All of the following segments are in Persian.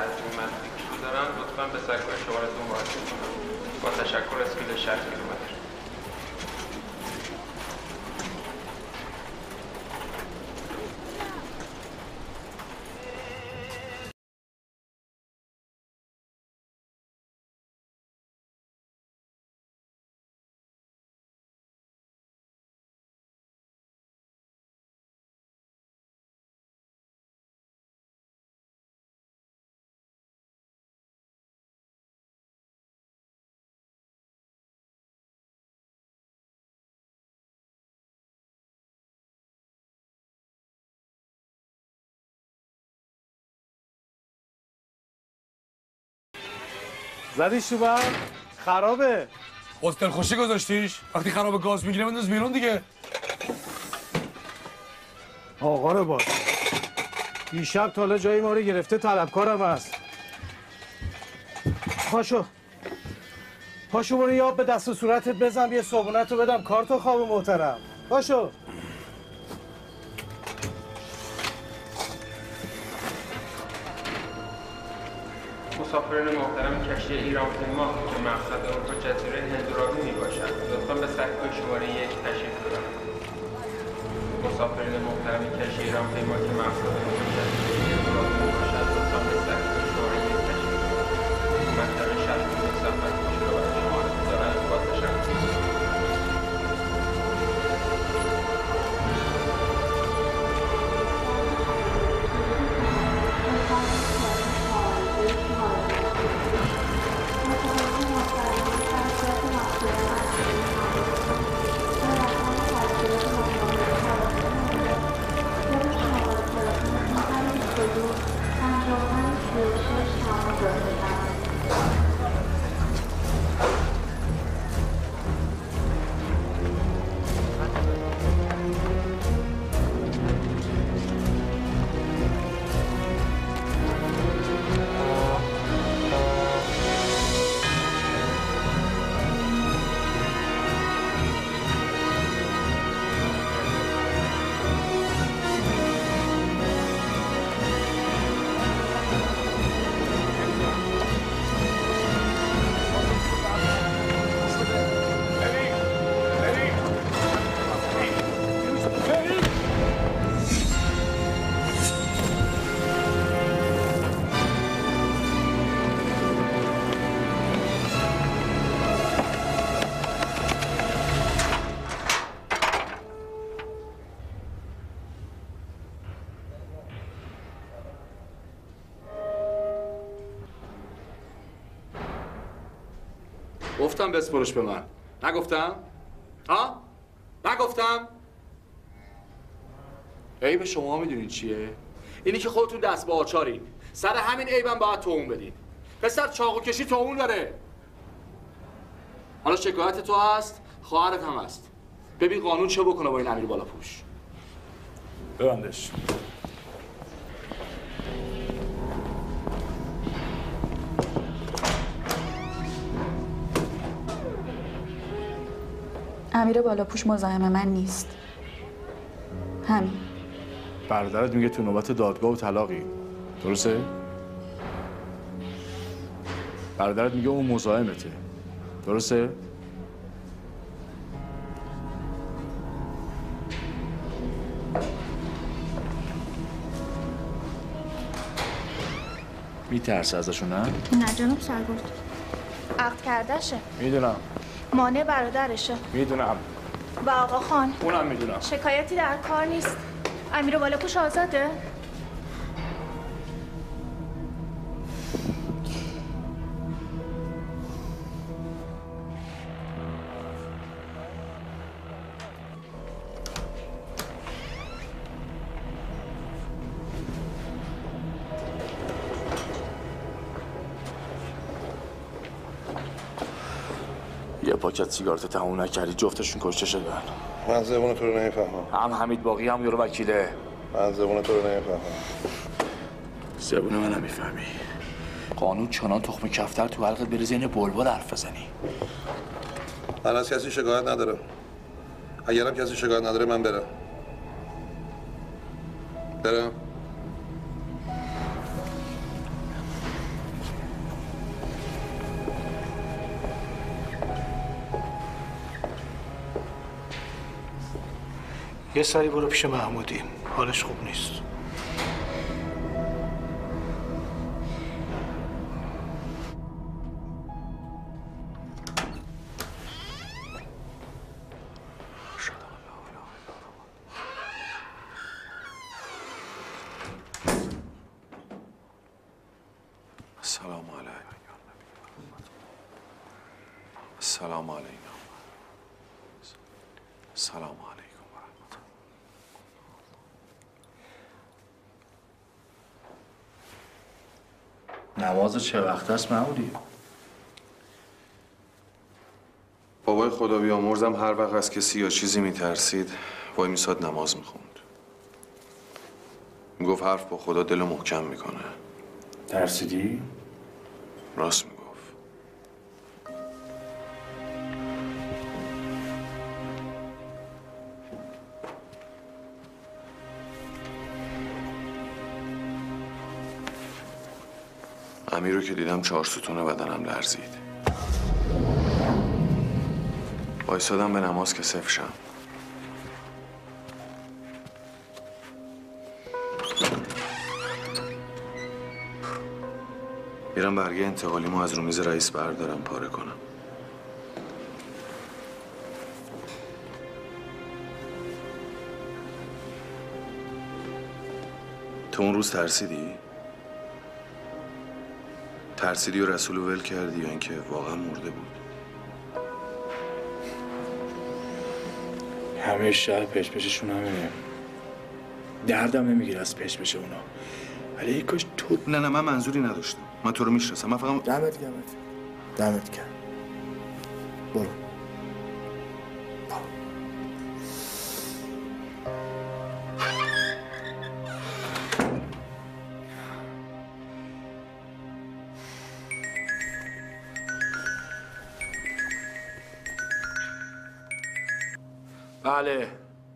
تحصیل منفی کیلو دارن لطفاً به سکوی شمارتون مراجعه کنید. با تشکر از کیلو 60 کیلومتر. زدیش تو بر خرابه. هتل خوشی گذاشتیش؟ وقتی خراب گاز میگیره بنداز بیرون دیگه. آقا رو باش. دیشب تا حالا جایی ما رو گرفته طلبکارم هست. پاشو برو یاب به دست و صورتت بزن یه صابونت رو بدم کارتو خواب محترم. پاشو. مسافران محترم کشتی ایران پیما که مقصد اروپا جزیره هندوراوی میباشد لطفاً به سکوی شماره 1 تشریف ببرند. مسافران محترم کشتی ایران پیما که مقصد اروپا جزیره هندوراوی میباشد لطفاً به سکوی شماره 1 تشریف ببرند. منطقه شهر سفر کوچه رو برای شما دارند. با تشکر. گفتم بسپرش به من. نگفتم؟ ها؟ نگفتم؟ عیب شما میدونین چیه؟ اینی که خودتون دست به آچارین. سر همین عیبم باید توهون بدین. پسر چاقو کشی توهون داره. حالا شکایت تو هست، خواهرت هم هست. ببین قانون چه بکنه با این امیر بالاپوش. ببندش. امیر بالاپوش مزاحم من نیست. همین. برادرت میگه تو نوبت دادگاه و طلاقی. درسته؟ برادرت میگه اون مزاحمته. درسته؟ میترسه ازشون نه؟ نه جناب سرگرد. عقد کردهشه. میدونم. مانع برادرشه. میدونم. و آقا خان. اونم میدونم. شکایتی در کار نیست. امیر بالاپوش آزاده؟ یه پاکت سیگارت تموم نکردی جفتشون کشته شدن. من زبون تو رو نمیفهمم. هم حمید باقی هم یارو وکیله. من زبون تو رو نمیفهمم. زبون من نمیفهمی. قانون چنان تخم کفتر تو حلقت بریزه این بلبل حرف بزنی. من از کسی شکایت ندارم. اگرم کسی شکایت نداره من برم. یه سری برو پیش محمودی، حالش خوب نیست. السلام علیکم. السلام علیکم. السلام علیکم و رحمت الله. نماز چه وقت است محمودی؟ بابای خدا بیامرزم هر وقت از کسی یا چیزی میترسید وای میساد نماز میخوند. میگفت حرف با خدا دل محکم میکنه. ترسیدی؟ راست میگفت. امیر رو که دیدم 4 ستون بدنم لرزید. وایسادم به نماز که صفر شم. میرم برگه انتقالیمو از رو میز رئیس بردارم پاره کنم. تو اون روز ترسیدی؟ ترسیدی و رسولو ول کردی یا اینکه واقعا مرده بود؟ همه شهر پش پششون همینه. دردم نمیگیره از پش پش اونا. ولی کاش تو. نه من منظوری نداشتم. من تو رو میشناسم. من فقط دمت گرم. برو. بله.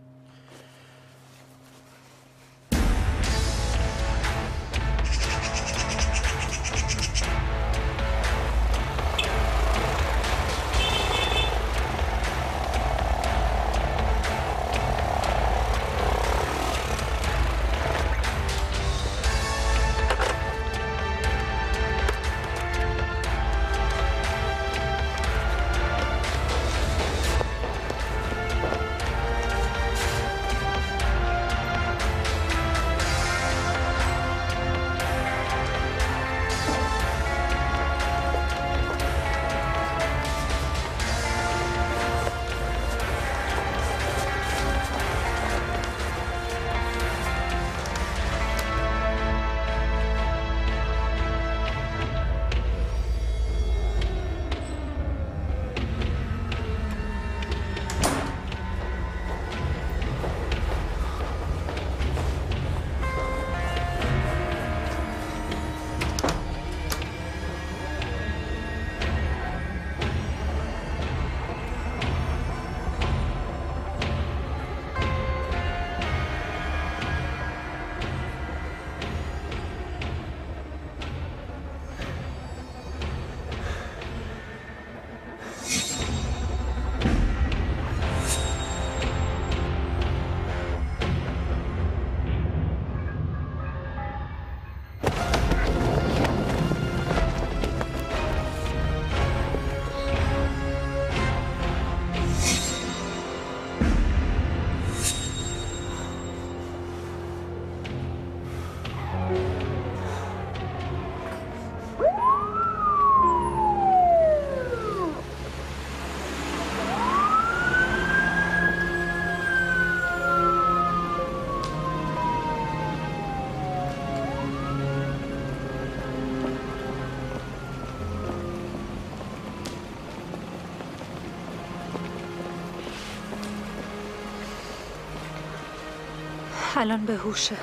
الان به هوشه.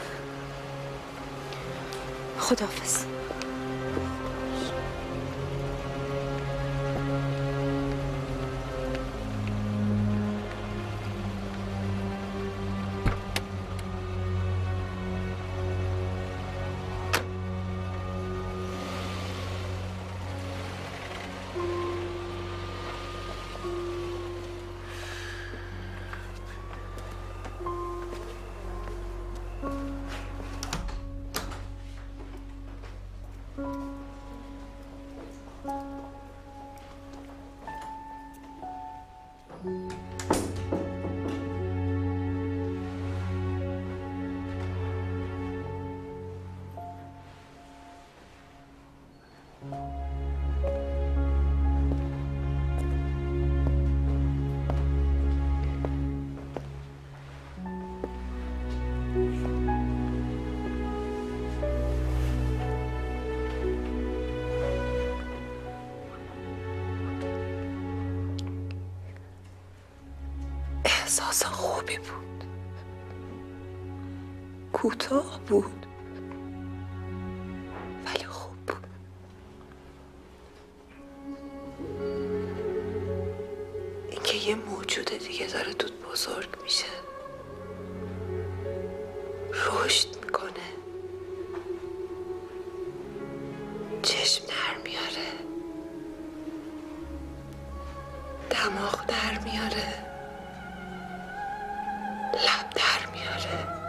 خداحافظ. احساس خوبی بود، کوتاه بود ولی خوب بود. اینکه یه موجود دیگه داره دود بزرگ میشه، رشد میکنه، چشم در میاره، دماغ در میاره، لب در میاره.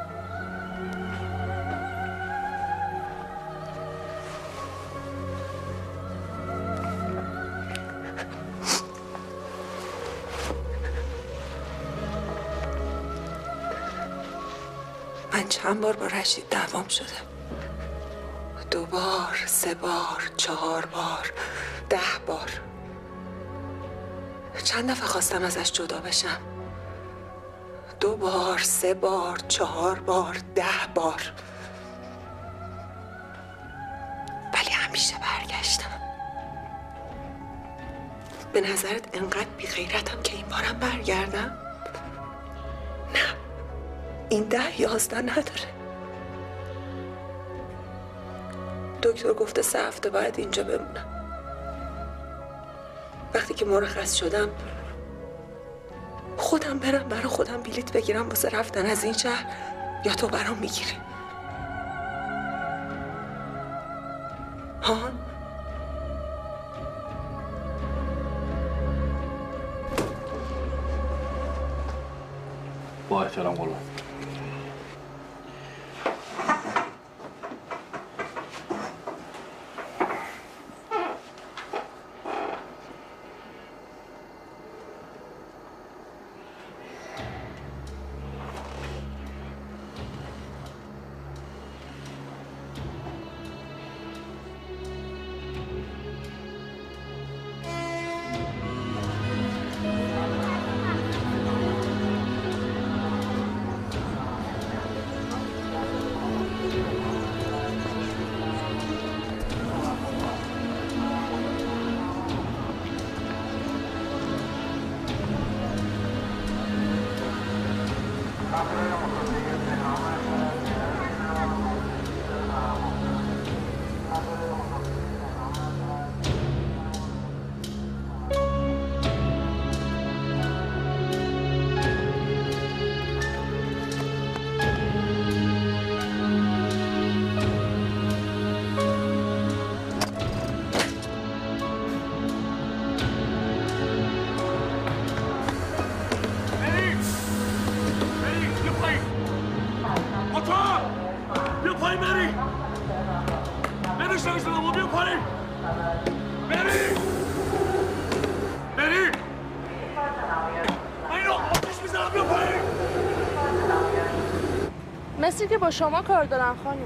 من چند بار با رشید دعوام شده، 2 بار، 3 بار، 4 بار، 10 بار. چند دفعه خواستم ازش جدا بشم، 2 بار، 3 بار، 4 بار، 10 بار، ولی همیشه برگشتم. به نظرت انقدر بی‌غیرتم که این بارم برگردم؟ نه، این 10 11 نداره. دکتر گفته 3 هفته باید اینجا بمونم. وقتی که مرخص شدم خودم برم برای خودم بلیط بگیرم واسه رفتن از این شهر، یا تو برام میگیری؟ ها؟ با احترام قربان. مثل که با شما کار دارن خانم.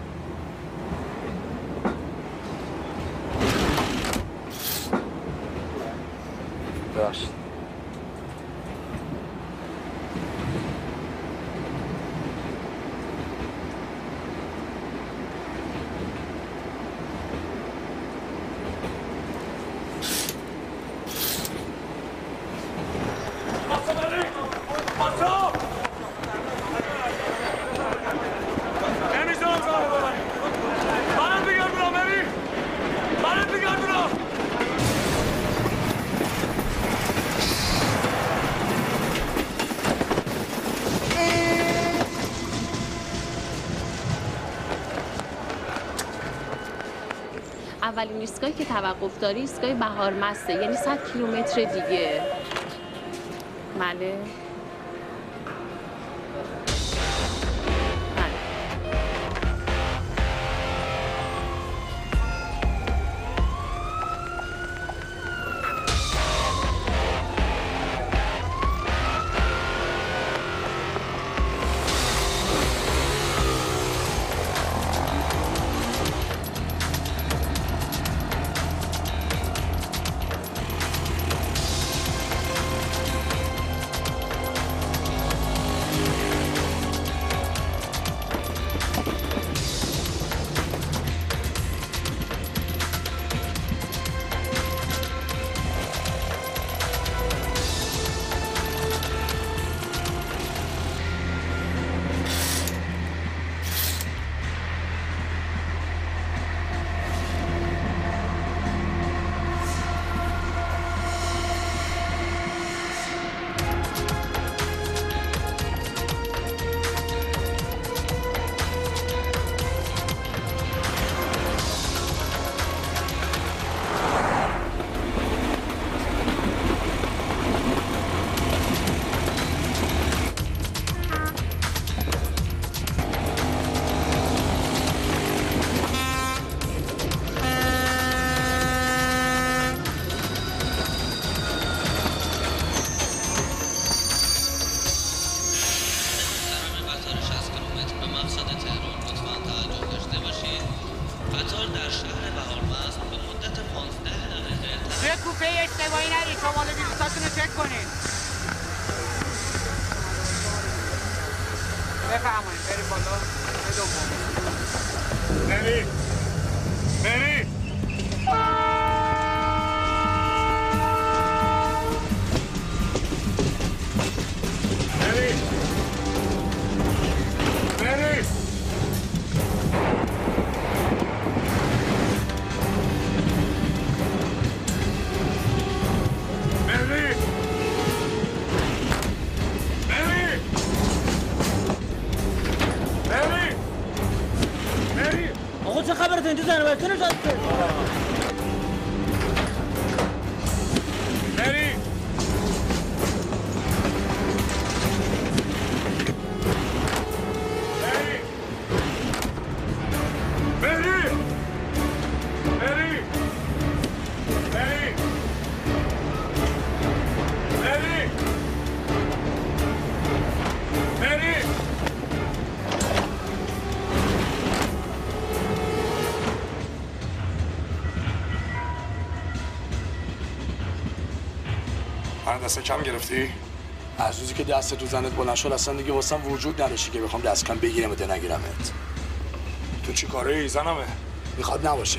باش. اولین ایستگاهی که توقف داری ایستگاه بهارمسته، یعنی 100 کیلومتر دیگه. بله. قطار در شهر بهارمست به مدت 15 دقیقه توی کوپه اشتباهی نرید، شمال ویروساتون رو چک کنید. بفرمایید بریم بالا. مری مری چه خبرت اینجا زنبرتون نشسته؟ مری دست کم گرفتی؟ از روزی که دست تو زنت بلند شد اصلا دیگه واسم وجود نداشتی که بخوام دست کم بگیرم و نگیرمت. تو چی کاره ای زنمه؟ میخواد نباشه.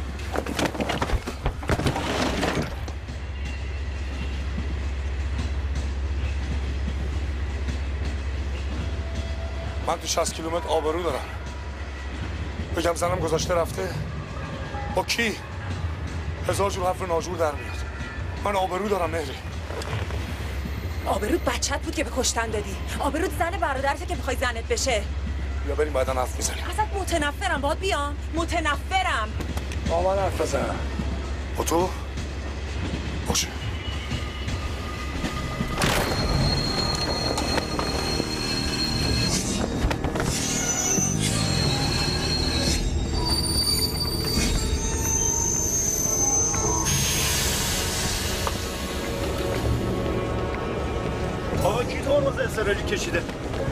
من تو 60 کیلومتر آبرو دارم. بگم زنم گذاشته رفته؟ با کی؟ هزار جور حرف ناجور در میاد. من آبرو دارم مهری. آبروت بچت بود که به کشتن دادی. آبروت زن برادرته که میخوای زنت بشه. بیا بریم بعدا حرف میزنیم. ازت متنفرم، باید بیام. متنفرم. با من حرف بزن. با تو؟ باشه. آقا کی ترمز اضطراری کشیده؟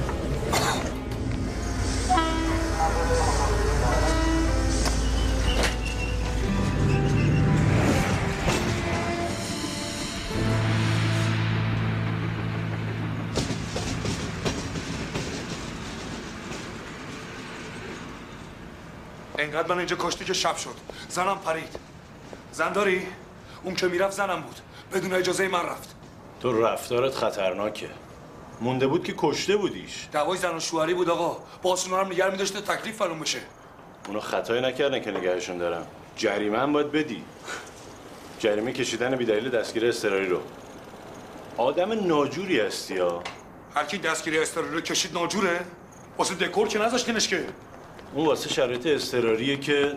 انقدر من اینجا کشتی که شب شد. زنم پرید. زن داری؟ اون که میرفت زنم بود. بدون اجازه من رفت. تو رفتارت خطرناکه. مونده بود که کشته بودیش. دعوای زن و شوهری بود آقا. باز اونا هم نگه می‌داشته تکلیف فرام بشه. اونا خطایی نکردن که نگهشون دارم. جریمه هم باید بدی. جریمه کشیدن بی‌دلیل دستگیری اضطراری رو. آدم ناجوری هستی ها. هر کی دستگیری اضطراری رو کشید ناجوره؟ واسه دکور که نذاشتینش که. اون واسه شرایط اضطراریه که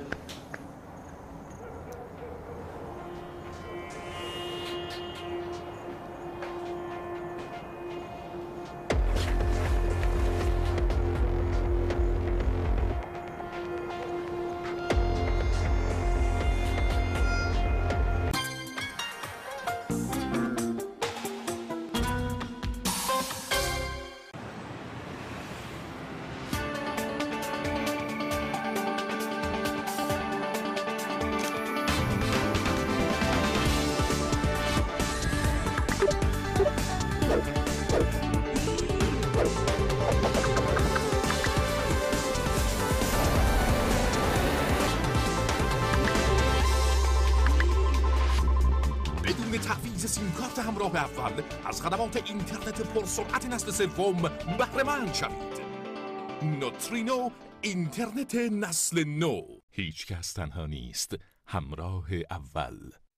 سیمکارت همراه اول از خدمات اینترنت پرسرعت نسل سوم بهره مند شوید. نوترینو اینترنت نسل نو. هیچ کس تنها نیست، همراه اول.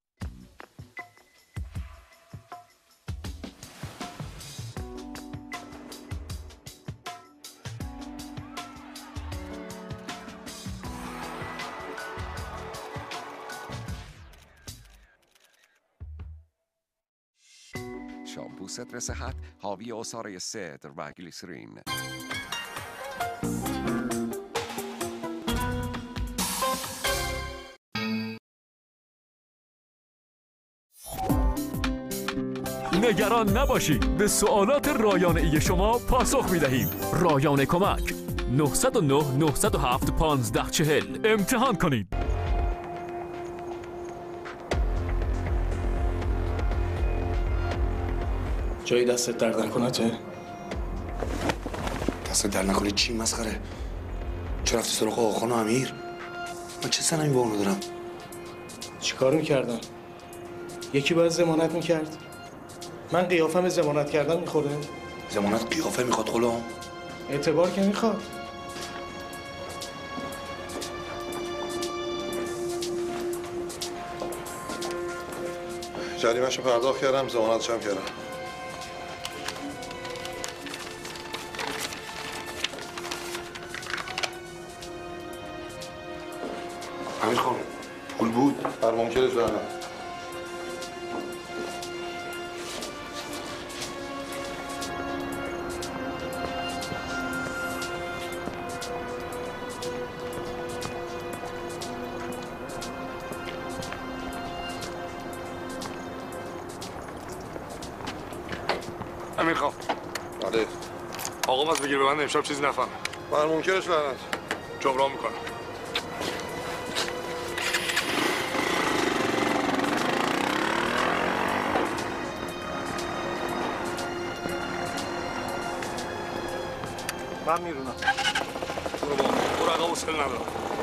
شامپو ستر صحت حاوی عصاره سدر و گلیسرین. نگران نباشید، به سوالات رایانه‌ای شما پاسخ می‌دهیم. رایانه کمک، 909 907 1540 امتحان کنید. جایی دستت درد نکنه؟ دستت درد نکنه چی مسخره؟ چرا رفتی سراغ آقاخان و امیر؟ من چه سنمی با اونو دارم؟ چیکار میکردم؟ یکی باید ضمانت میکرد. من قیافم ضمانت کردن میخوره؟ ضمانت قیافه میخواد غلام؟ اعتبار که میخواد. جریمه‌شو پرداخت کردم، ضمانتش هم کردم. امیر خان پول بود؟ هر ممکنه جانم. امیر خان بله. آقام از بگیر به من امشب چیزی نفهمه. هر ممکنش لعنت. جبران میکنم. من میرونم. برو با برو عقب حوصله ندارم.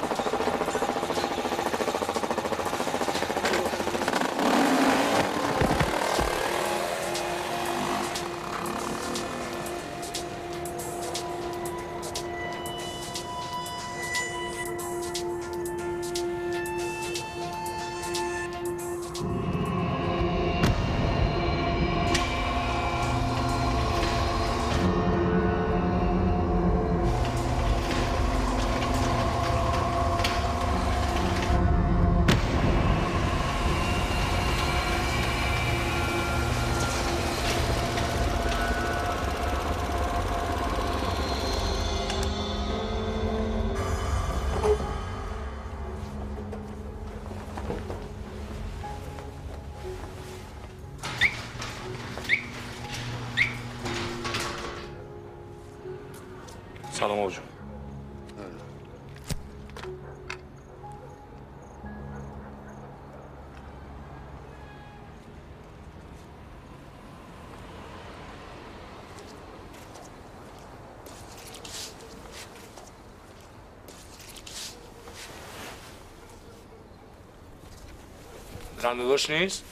سلام آقا جون. زنده داشت نیست؟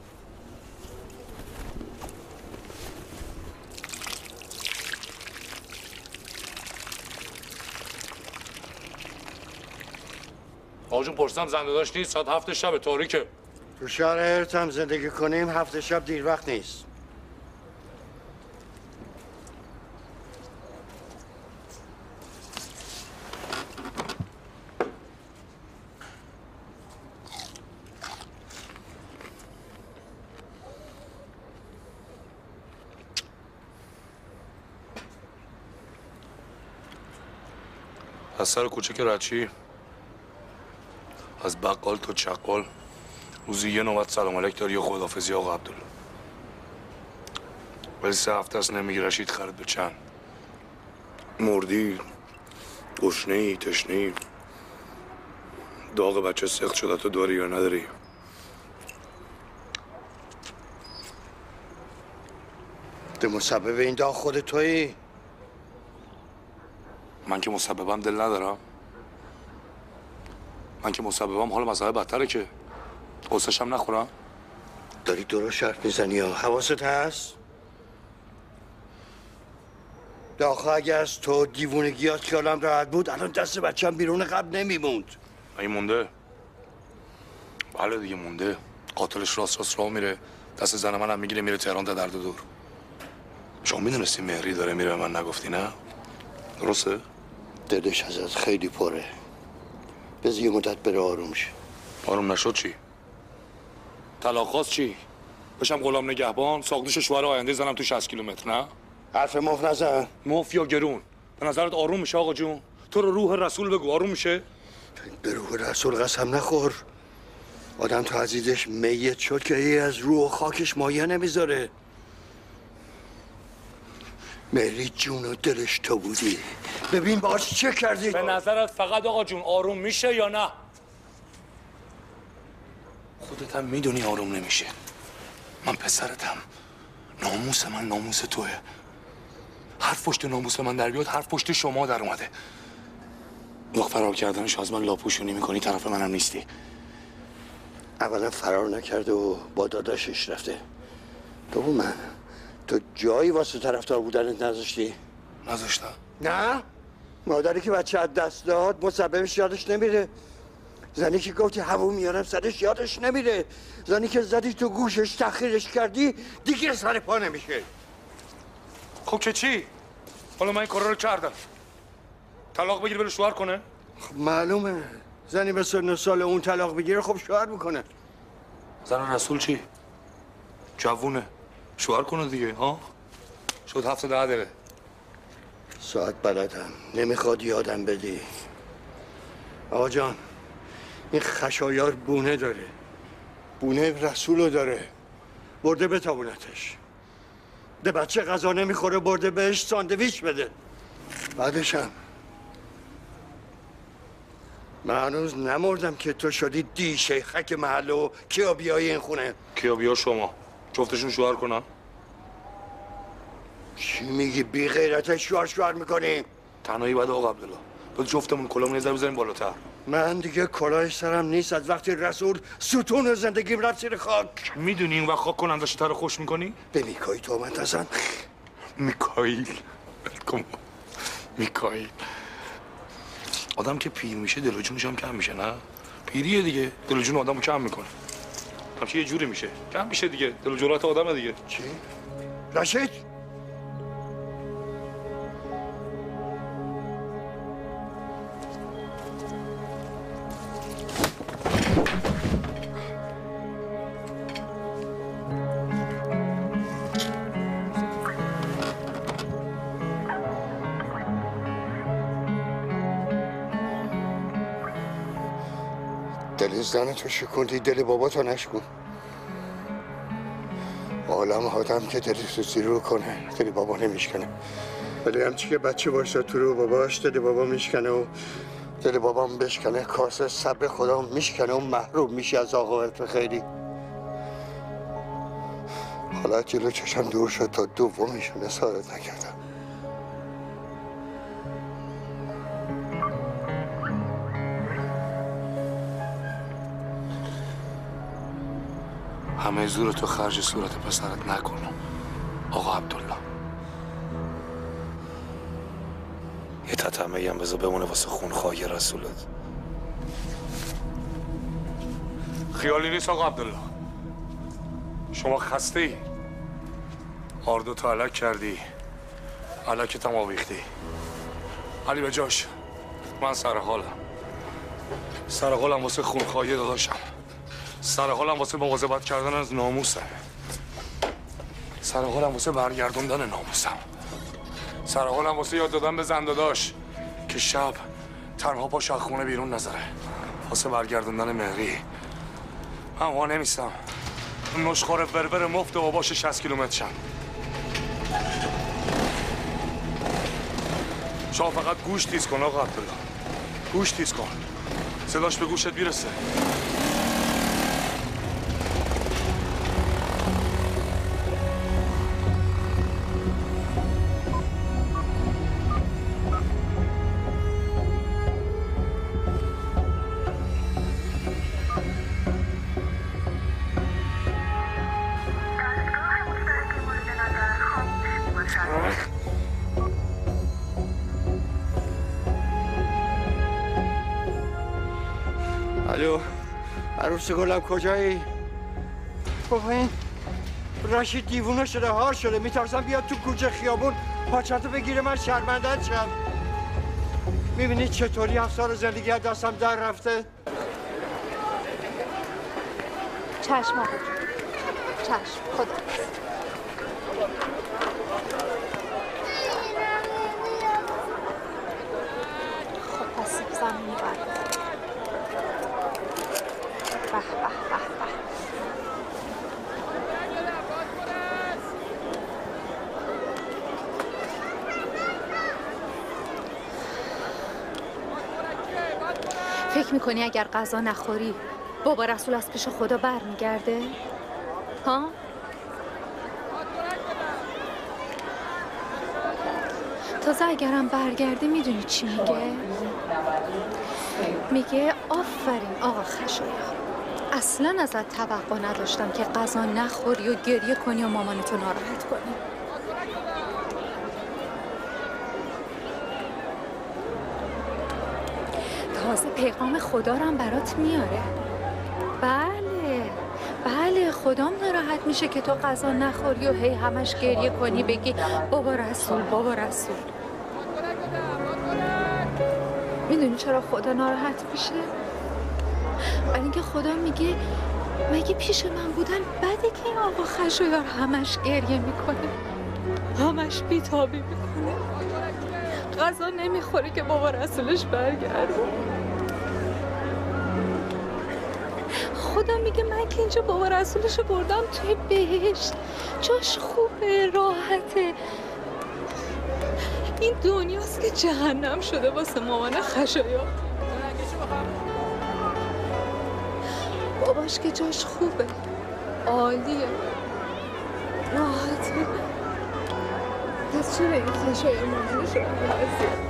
آقا جون پرسیدم زنده داشت نیست؟ ساعت 7 شب تاریکه. تو شهر هرت هم زندگی کنیم 7 شب دیر وقت نیست. از سر کوچه رچی از بقال تا چقال روزی یه نوبت سلام علیک داری یا خداحافظی آقا عبدالله. ولی 3 هفته است نمیگی رشید خرید به چند. مردی، گشنه‌ای، تشنه‌ای، داغ بچه سخت شده تو داری یا نداری؟ ده مسبب این داغ خود تویی؟ من که مسببم دل ندارم. من که مسببم حال مسئله بدتره که قصه‌ش هم نخورم. داری درست حرف میزنی یا حواست هست؟ داخل اگه از تو دیوونگیات خیالم راحت بود الان دست بچم بیرون قبل نمیموند. این مونده؟ بله دیگه مونده. قاتلش راست راه میره، دست زن منم میگیره میره تهران تا درد دور. شما میدونستی مهری داره میره من نگفتی نه؟ درسته؟ دلش ازت خیلی پره. بذار یه مدت بره آروم شه. آروم نشد چی؟ طلاق خواست چی؟ بشم غلام نگهبان، ساقدوش شوهر آینده زنم تو 60 کیلومتر نه؟ حرف مف نزن. مف یا گرون؟ به نظرت آروم میشه آقا جون؟ تو رو روح رسول بگو آروم میشه؟ به روح رسول قسم نخور. آدم تا عزیزش میت شد که ای از روح و خاکش مایه نمیذاره. مهری جون و دلش تو بودی. ببین باش چه کردی؟ به نظرت فقط آقا جون آروم میشه یا نه؟ خودت هم میدونی آروم نمیشه. من پسرتم. ناموس من ناموس توه. حرف پشت ناموس من در بیاد، حرف پشت شما در اومده. وقت فرار کردنش از من لاپوشونی میکنی، طرف منم نیستی. اولا فرار نکرده و با داداشش رفته. دوم تو جایی واسه طرفدار بودنت نذاشتی؟ نذاشتم. نه؟ مادری که بچه از دست داد مسببش یادش نمیره. زنی که گفتی هوا میارم سرش یادش نمیره. زنی که زدی تو گوشش تخیرش کردی دیگه سر پا نمیشه. خب که چی؟ حالا من این کارا رو کردم. طلاق بگیره بره شوهر کنه؟ خب معلومه. زنی به سن سال اون طلاق بگیره خب شوهر میکنه. زن رسول چی؟ جوونه. شوهر کنه دیگه ها؟ شد 7 تا 10 دقیقه. ساعت بلدم. نمیخواد یادم بدی. آقا جان این خشایار بونه داره. بونه رسولو داره. برده بتابونتش. ده بچه غذا نمیخوره برده بهش ساندویچ بده. بعدشم من هنوز نمردم که تو شدی دی شیخک محله و کیا بیای این خونه. کیا بیا شما؟ جفتشون شوهر کنن؟ چی میگی بی غیرت شوهر میکنی؟ تنهایی باید آقا عبدالله. باید جفتمون کلامون یه ذره بزنیم بالاتر. من دیگه کلاه سرم نیست از وقتی رسول ستون زندگیم رفت زیر خاک. میدونی این وقت خاک کنندش تر خوش میکنی؟ به میکایی تهمت نزن. میکائیل. میکائیل. آدم که پیر میشه دل و جونش هم کم میشه نه؟ پیریه دیگه دل و جون آدمو کم میکنه. همشه یه جوری میشه. کم میشه دیگه. دل و جرأت آدمه دیگه. چی؟ رشید؟ دل زن تو شکوندی دل بابا تو نشکن. عالم آدم که دلی تو زیرو کنه دل بابا نمیشکنه. ولی همچی که بچه باشه تو رو باباش دل بابا میشکنه و دل بابام بشکنه کاسه صبر خدا میشکنه و محروم میشه از عاقبت خیری. حالا جلو چشم دور شد تا دومیشون اصارت نکردم. همه زور تو خرج صورت پسرت نکن آقا عبدالله. یه تتمه هم بذار بمونه واسه خونخواهی رسولت. خیالی نیست آقا عبدالله. شما خسته ای. آردو تا علک کردی. علکت هم آویختی. علی به جاش من سر حالم واسه خونخواهی داداشم. سر حالم واسه مواظبت کردن از ناموسم. سر حالم واسه برگردوندن ناموسم. سر حالم واسه یاد دادن به زنداداش که شب تنها پاش از خونه بیرون نذاره. واسه برگردوندن مهری. من وا نمیستم. نشخوار ورور مفت و باشه 60 کیلومتر شم. شما فقط گوش تیز کن آقا عبدالله. گوش تیز کن. صداش به گوشت میرسه. الو عروس گلم کجایی؟ بابا این رشید دیوونه شده هار شده میترسم بیاد تو کوچه خیابون پاچتو بگیره من شرمندت شم. میبینید چطوری 7 سال زندگی از دستم در رفته؟ چشم آقا چشم خدا. خب پس سیب زمینی برد. به به به به. فکر میکنی اگر غذا نخوری بابا رسول از پیش خدا برمیگرده؟ ها؟ تازه اگرم برگرده میدونی چی میگه؟ میگه آفرین آقا خشایار، اصلا ازت توقع نداشتم که غذا نخوری و گریه کنی و مامانتو ناراحت کنی. تازه پیغام خدا رو هم برات میاره. بله خدام ناراحت میشه که تو غذا نخوری و هی همش گریه کنی بگی بابا رسول بابا رسول. میدونی چرا خدا ناراحت میشه؟ برای اینکه خدا میگه مگه پیش من بودن بده که این آقا خشایار همش گریه میکنه، همش بیتابی میکنه، غذا نمیخوره که بابا رسولش برگرده. خدا میگه من که اینجا بابا رسولشو بردم توی بهشت، جاش خوبه، راحته. این دنیاست که جهنم شده واسه مامان خشایار. باباش که جاش خوبه، عالیه، راحته. پس چرا این خشایار مامانش رو بازیه؟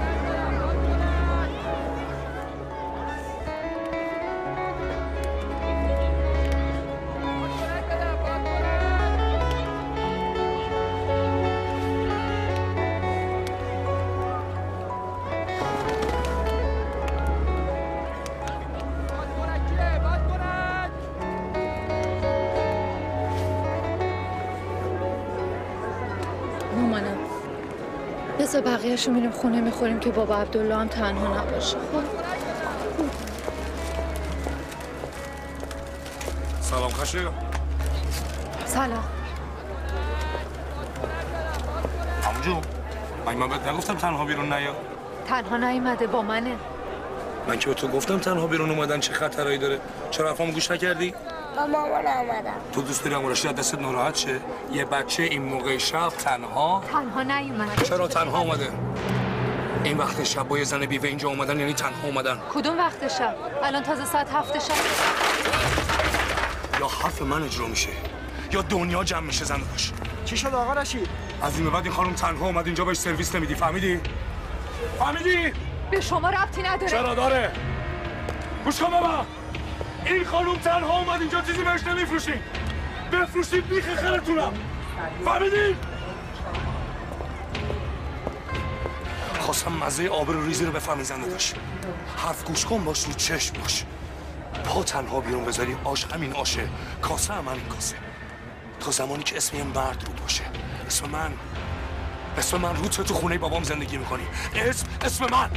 بذار بقیه‌شو میریم خونه میخوریم که بابا عبدالله هم تنها نباشه. خب سلام خشایار. سلام. عمو من بهت نگفتم تنها بیرون نیا؟ تنها نیومده با منه. من که به تو گفتم تنها بیرون اومدن چه خطرایی داره. چرا حرفامو گوش نکردی؟ با مامان آمدم. تو دوست داری امو رشید دستت ناراحت شه؟ یه بچه این موقع شب تنها نیومده. چرا تنها اومده؟ این وقت شب با یه زن بیوه اینجا اومدن یعنی تنها اومدن. کدوم وقت شب؟ الان تازه ساعت 7 شب. یا حرف من اجرا میشه یا دنیا جمع میشه زن داشت. چی شد آقا رشید؟ از این به بعد این خانم تنها اومد اینجا بهش سرویس نمیدی، فهمیدی؟ فهمیدی؟ به شما ربطی نداره. چرا داره؟ گوش کن بابا، این خانم تنها اومد اینجا چیزی بهش نمیفروشین، بفروشید بیخ خیرتونم، فهمیدی؟ خواستم مزه آبرو ریزی رو بفهمی زنده داشت. حرف گوش کن باش، رو چشم باش. پا تنها بیرون بذاری آش همین آشه، کاسه هم همین کاسه. تا زمانی که اسم یه مرد رو باشه. اسم من رو تو خونه بابام زندگی میکنی. اسم من.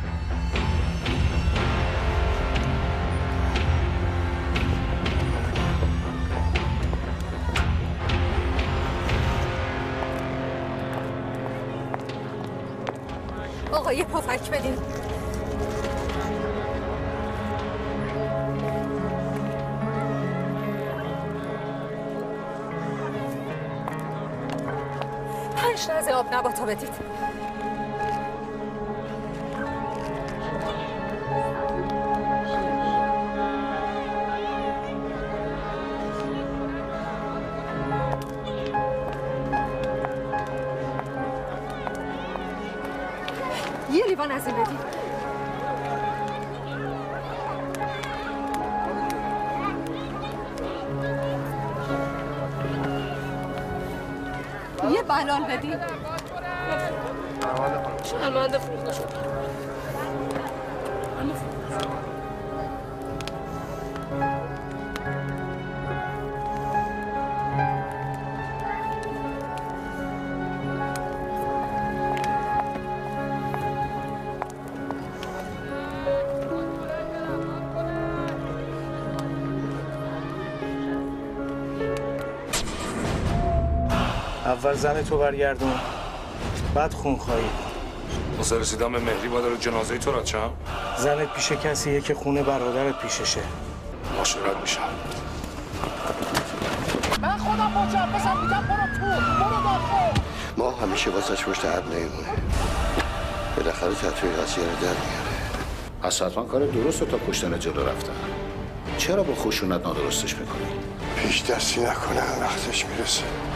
آقا یه پفک بدین. پنج نزه آب نباتا بدید. یه لیوان از این بدید. یه بلال بدید. شرمنده فروخته شد. اول زن تو برگردون، بعد خونخواهی. واسه رسیدن به مهری باید رو جنازه تو رد شم؟ زنت پیش کسیه که خونه برادرت پیششه. باشه رد میشم. من خودم با جنبسم میگم برو داخل. ما همیشه واسش پشت عب نمیمونه. بالاخره تطویر قضیه رو در میاره. از حتما کار درست تا کشتن جلو رفتن. چرا با خشونت نادرستش میکنی؟ پیش دستی نکنه وقتش میرسه.